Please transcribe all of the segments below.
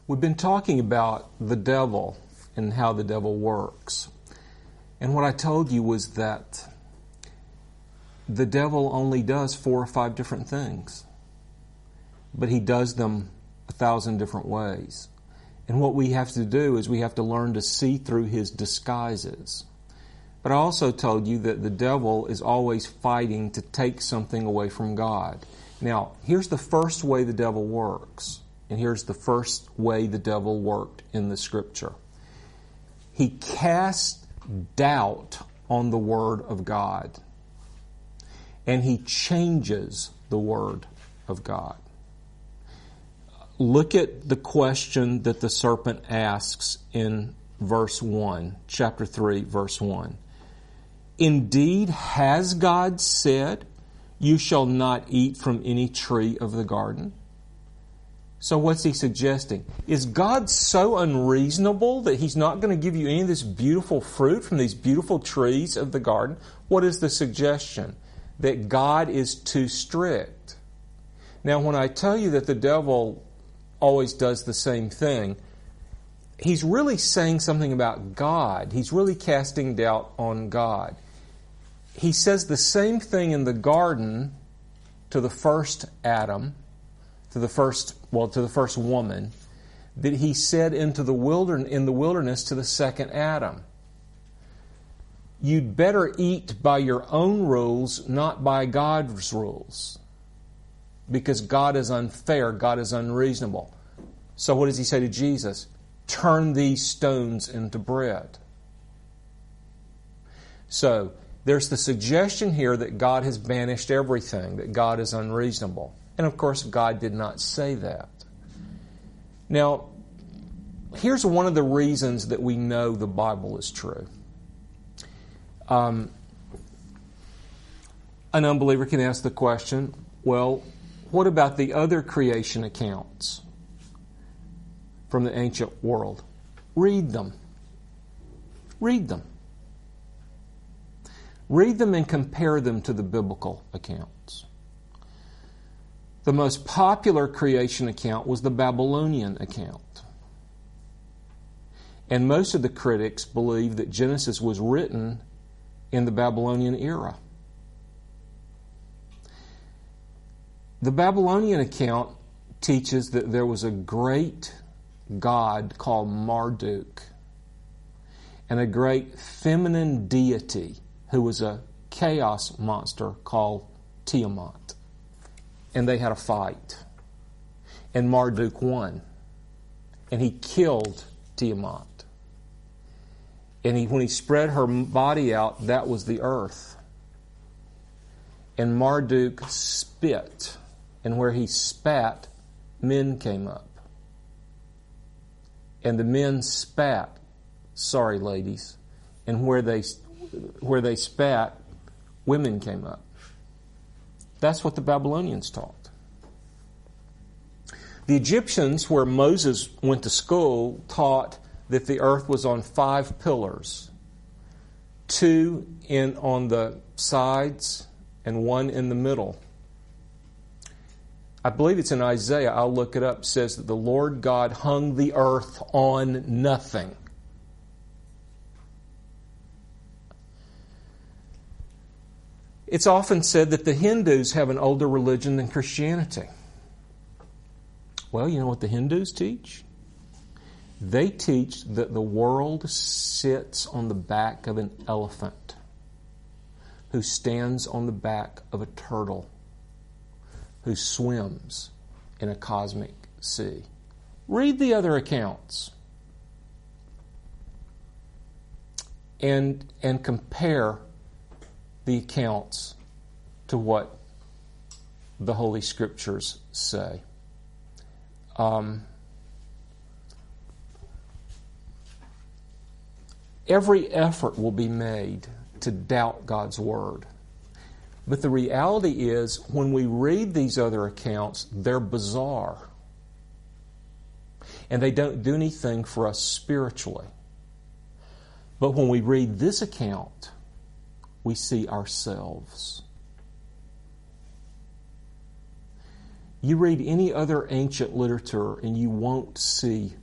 We've been talking about the devil and how the devil works. And what I told you was that the devil only does 4 or 5 different things, but he does them 1,000 different ways. And what we have to do is we have to learn to see through his disguises. But I also told you that the devil is always fighting to take something away from God. Now, here's the first way the devil works. And here's the first way the devil worked in the Scripture. He cast doubt on the Word of God. And he changes the Word of God. Look at the question that the serpent asks in verse 1, chapter 3, verse 1. Indeed, has God said, you shall not eat from any tree of the garden? So what's he suggesting? Is God so unreasonable that He's not going to give you any of this beautiful fruit from these beautiful trees of the garden? What is the suggestion? That God is too strict. Now, when I tell you that the devil always does the same thing, he's really saying something about God. He's really casting doubt on God. He says the same thing in the garden to the first Adam, to the first woman, that he said in the wilderness to the second Adam. You'd better eat by your own rules, not by God's rules. Because God is unfair, God is unreasonable. So what does he say to Jesus? Turn these stones into bread. So, there's the suggestion here that God has banished everything, that God is unreasonable. And of course, God did not say that. Now, here's one of the reasons that we know the Bible is true. An unbeliever can ask the question, well, what about the other creation accounts from the ancient world? Read them. Read them. Read them and compare them to the biblical accounts. The most popular creation account was the Babylonian account. And most of the critics believe that Genesis was written in the Babylonian era. The Babylonian account teaches that there was a great god called Marduk and a great feminine deity who was a chaos monster called Tiamat. And they had a fight. And Marduk won. And he killed Tiamat. And when he spread her body out, that was the earth. And Marduk spit. And where he spat, men came up. And the men spat. Sorry, ladies. And where they spat, women came up. That's what the Babylonians taught. The Egyptians, where Moses went to school, taught that the earth was on 5 pillars. 2 on the sides and 1 in the middle. I believe it's in Isaiah, I'll look it up, says that the Lord God hung the earth on nothing. It's often said that the Hindus have an older religion than Christianity. Well, you know what the Hindus teach? They teach that the world sits on the back of an elephant who stands on the back of a turtle who swims in a cosmic sea. Read the other accounts and compare the accounts to what the Holy Scriptures say. Every effort will be made to doubt God's Word. But the reality is, when we read these other accounts, they're bizarre. And they don't do anything for us spiritually. But when we read this account, we see ourselves. You read any other ancient literature and you won't see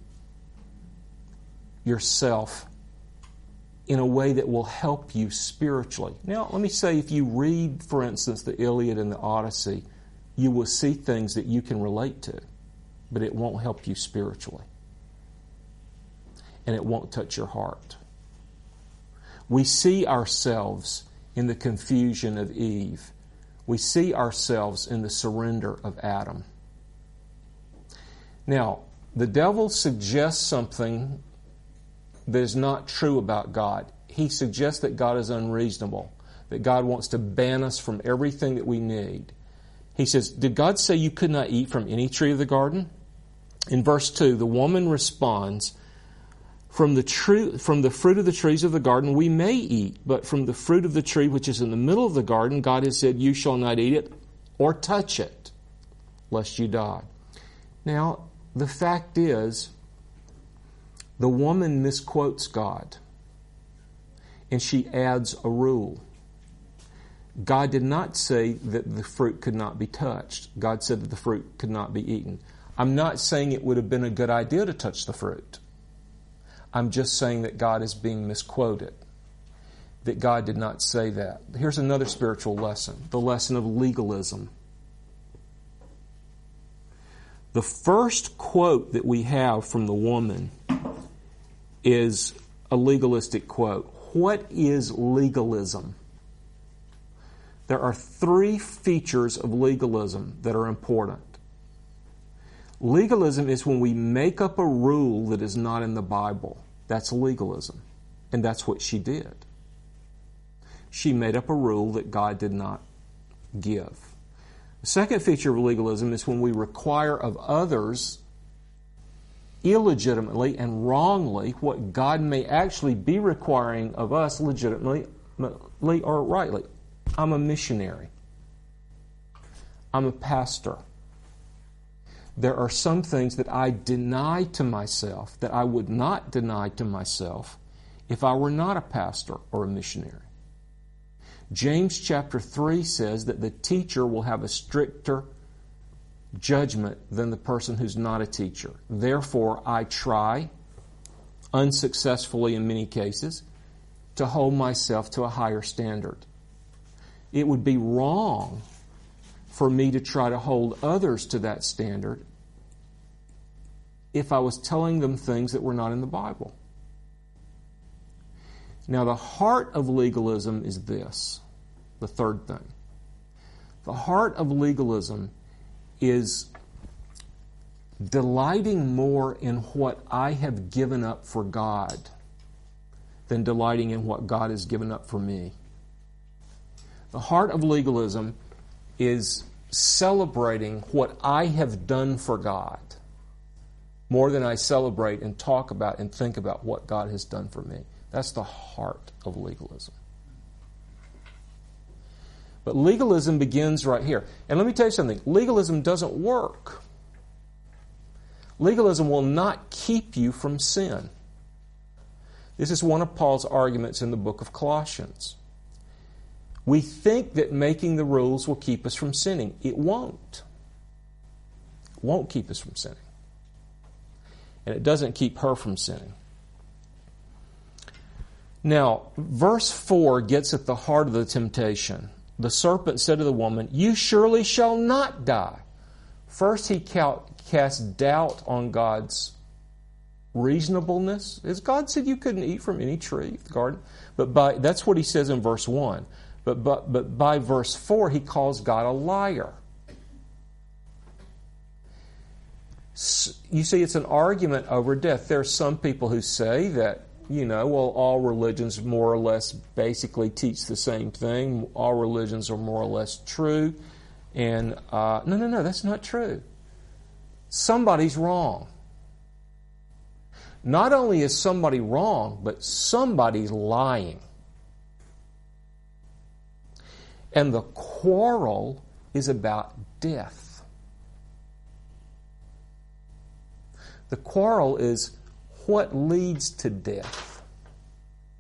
yourself in a way that will help you spiritually. Now, let me say, if you read, for instance, the Iliad and the Odyssey, you will see things that you can relate to, but it won't help you spiritually. And it won't touch your heart. We see ourselves in the confusion of Eve. We see ourselves in the surrender of Adam. Now, the devil suggests something that is not true about God. He suggests that God is unreasonable, that God wants to ban us from everything that we need. He says, did God say you could not eat from any tree of the garden? In verse 2, the woman responds, from the fruit of the trees of the garden we may eat, but from the fruit of the tree which is in the middle of the garden, God has said, you shall not eat it or touch it, lest you die. Now, the fact is, the woman misquotes God, and she adds a rule. God did not say that the fruit could not be touched. God said that the fruit could not be eaten. I'm not saying it would have been a good idea to touch the fruit. I'm just saying that God is being misquoted, that God did not say that. Here's another spiritual lesson, the lesson of legalism. The first quote that we have from the woman is a legalistic quote. What is legalism? There are 3 features of legalism that are important. Legalism is when we make up a rule that is not in the Bible. That's legalism. And that's what she did. She made up a rule that God did not give. The second feature of legalism is when we require of others illegitimately and wrongly what God may actually be requiring of us legitimately or rightly. I'm a missionary. I'm a pastor. There are some things that I deny to myself that I would not deny to myself if I were not a pastor or a missionary. James chapter 3 says that the teacher will have a stricter judgment than the person who's not a teacher. Therefore, I try, unsuccessfully in many cases, to hold myself to a higher standard. It would be wrong for me to try to hold others to that standard if I was telling them things that were not in the Bible. Now, the heart of legalism is this, the third thing. The heart of legalism is delighting more in what I have given up for God than delighting in what God has given up for me. The heart of legalism is celebrating what I have done for God more than I celebrate and talk about and think about what God has done for me. That's the heart of legalism. But legalism begins right here. And let me tell you something. Legalism doesn't work. Legalism will not keep you from sin. This is one of Paul's arguments in the book of Colossians. We think that making the rules will keep us from sinning. It won't. It won't keep us from sinning. And it doesn't keep her from sinning. Now, verse 4 gets at the heart of the temptation. The serpent said to the woman, you surely shall not die. First, he cast doubt on God's reasonableness. As God said you couldn't eat from any tree of the garden. But that's what he says in verse 1. But by verse 4, he calls God a liar. You see, it's an argument over death. There are some people who say that, all religions more or less basically teach the same thing. All religions are more or less true. And no, that's not true. Somebody's wrong. Not only is somebody wrong, but somebody's lying. And the quarrel is about death. The quarrel is what leads to death.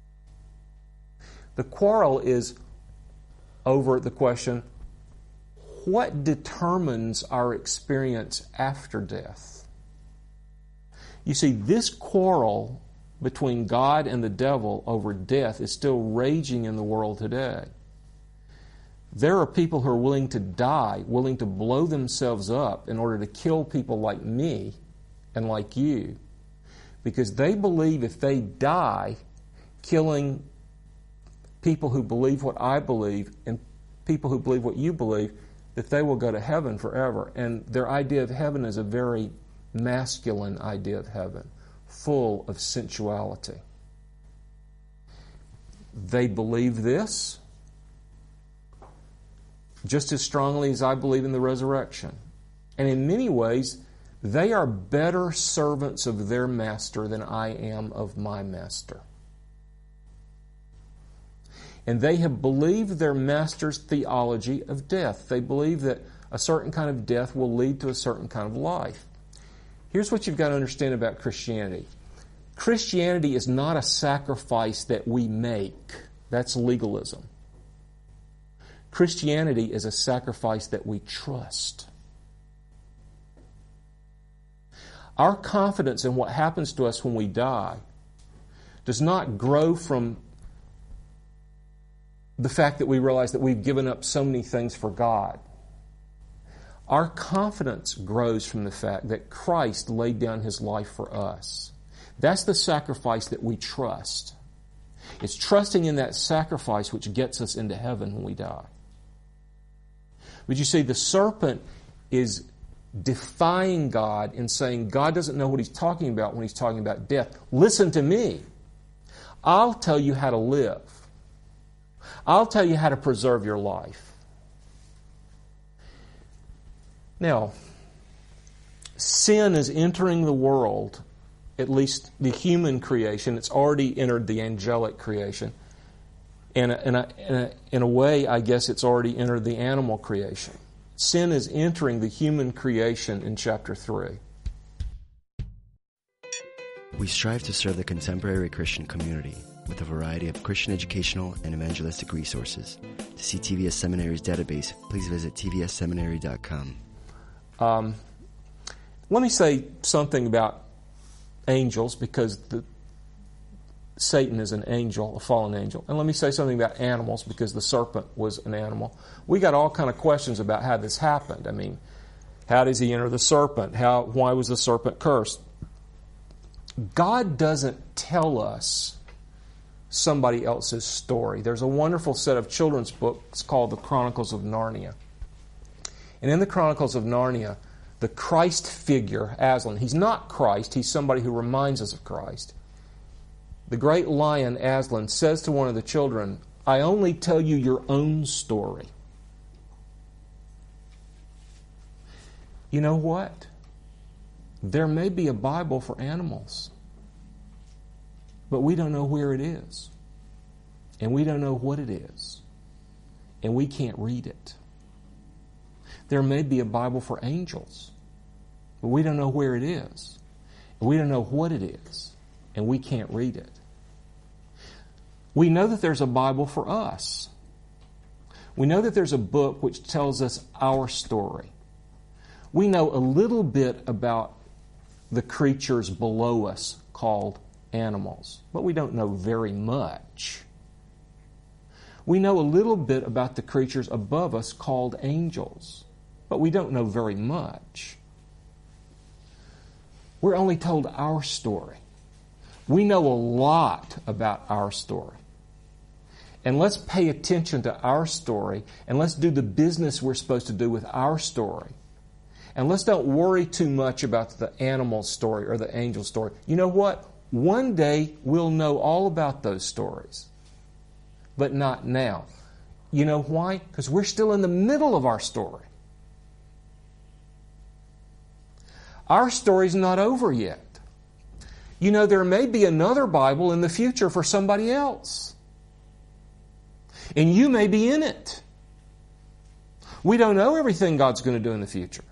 The quarrel is over the question, what determines our experience after death? You see, this quarrel between God and the devil over death is still raging in the world today. There are people who are willing to die, willing to blow themselves up in order to kill people like me and like you, because they believe if they die killing people who believe what I believe and people who believe what you believe, that they will go to heaven forever. And their idea of heaven is a very masculine idea of heaven, full of sensuality. They believe this just as strongly as I believe in the resurrection. And in many ways, they are better servants of their master than I am of my master. And they have believed their master's theology of death. They believe that a certain kind of death will lead to a certain kind of life. Here's what you've got to understand about Christianity. Christianity is not a sacrifice that we make. That's legalism. Christianity is a sacrifice that we trust. Our confidence in what happens to us when we die does not grow from the fact that we realize that we've given up so many things for God. Our confidence grows from the fact that Christ laid down His life for us. That's the sacrifice that we trust. It's trusting in that sacrifice which gets us into heaven when we die. But you see, the serpent is defying God and saying God doesn't know what He's talking about when He's talking about death. Listen to me. I'll tell you how to live. I'll tell you how to preserve your life. Now, sin is entering the world, at least the human creation. It's already entered the angelic creation. And in a way, I guess it's already entered the animal creation. Sin is entering the human creation in chapter 3. We strive to serve the contemporary Christian community with a variety of Christian educational and evangelistic resources. To see TVS Seminary's database, please visit tvsseminary.com. Let me say something about angels, because Satan is an angel, a fallen angel. And let me say something about animals, because the serpent was an animal. We got all kind of questions about how this happened. I mean, how does he enter the serpent? Why was the serpent cursed? God doesn't tell us somebody else's story. There's a wonderful set of children's books called The Chronicles of Narnia. And in the Chronicles of Narnia, the Christ figure, Aslan, he's not Christ, he's somebody who reminds us of Christ. The great lion, Aslan, says to one of the children, I only tell you your own story. You know what? There may be a Bible for animals, but we don't know where it is. And we don't know what it is. And we can't read it. There may be a Bible for angels, but we don't know where it is. And we don't know what it is. And we can't read it. We know that there's a Bible for us. We know that there's a book which tells us our story. We know a little bit about the creatures below us called animals, but we don't know very much. We know a little bit about the creatures above us called angels, but we don't know very much. We're only told our story. We know a lot about our story. And let's pay attention to our story, and let's do the business we're supposed to do with our story. And let's don't worry too much about the animal story or the angel story. You know what? One day we'll know all about those stories, but not now. You know why? Because we're still in the middle of our story. Our story's not over yet. You know, there may be another Bible in the future for somebody else. And you may be in it. We don't know everything God's going to do in the future.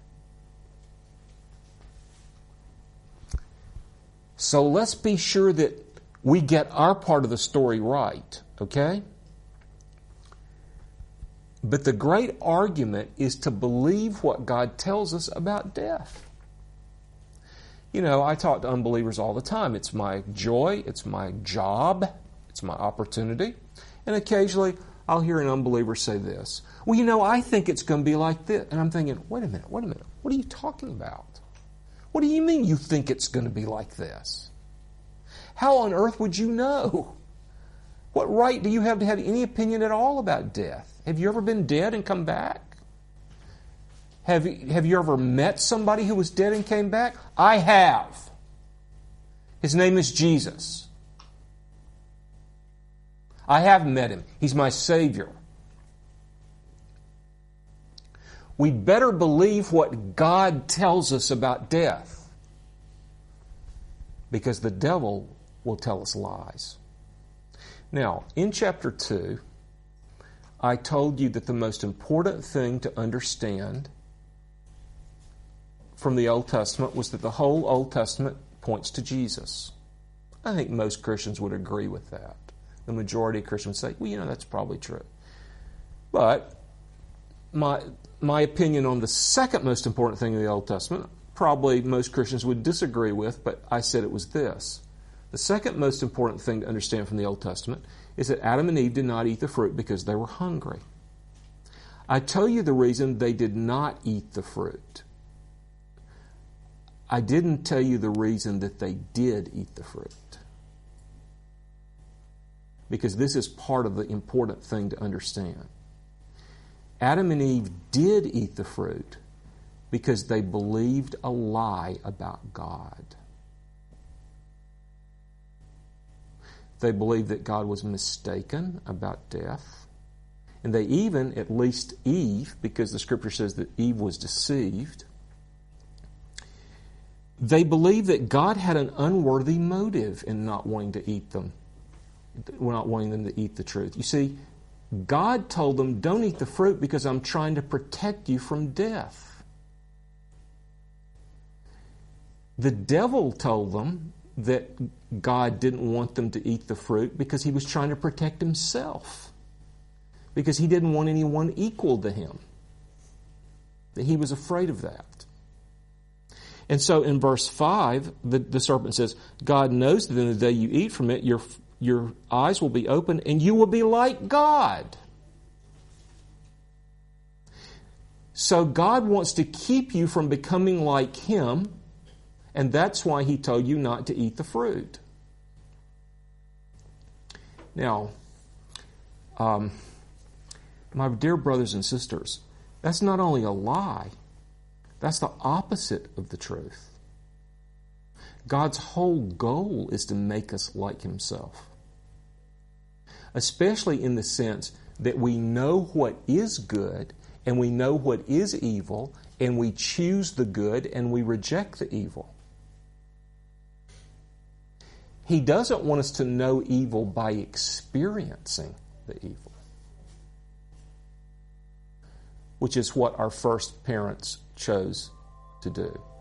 So let's be sure that we get our part of the story right, okay? But the great argument is to believe what God tells us about death. You know, I talk to unbelievers all the time. It's my joy, it's my job, it's my opportunity. And occasionally I'll hear an unbeliever say this, well, you know, I think it's going to be like this. And I'm thinking, wait a minute. What are you talking about? What do you mean you think it's going to be like this? How on earth would you know? What right do you have to have any opinion at all about death? Have you ever been dead and come back? Have you ever met somebody who was dead and came back? I have. His name is Jesus. I have met him. He's my Savior. We better believe what God tells us about death, because the devil will tell us lies. Now, in chapter 2, I told you that the most important thing to understand from the Old Testament was that the whole Old Testament points to Jesus. I think most Christians would agree with that. The majority of Christians say, well, you know, that's probably true. But my opinion on the second most important thing in the Old Testament, probably most Christians would disagree with, but I said it was this. The second most important thing to understand from the Old Testament is that Adam and Eve did not eat the fruit because they were hungry. I tell you the reason they did not eat the fruit. I didn't tell you the reason that they did eat the fruit. Because this is part of the important thing to understand. Adam and Eve did eat the fruit because they believed a lie about God. They believed that God was mistaken about death. And they even, at least Eve, because the Scripture says that Eve was deceived, they believed that God had an unworthy motive in not wanting to eat them, not wanting them to eat the truth. You see, God told them, don't eat the fruit because I'm trying to protect you from death. The devil told them that God didn't want them to eat the fruit because he was trying to protect himself, because he didn't want anyone equal to him, that he was afraid of that. And so in verse 5, the serpent says, God knows that in the day you eat from it, your eyes will be opened and you will be like God. So God wants to keep you from becoming like him, and that's why he told you not to eat the fruit. Now, my dear brothers and sisters, that's not only a lie, that's the opposite of the truth. God's whole goal is to make us like himself. Especially in the sense that we know what is good and we know what is evil, and we choose the good and we reject the evil. He doesn't want us to know evil by experiencing the evil, which is what our first parents chose to do.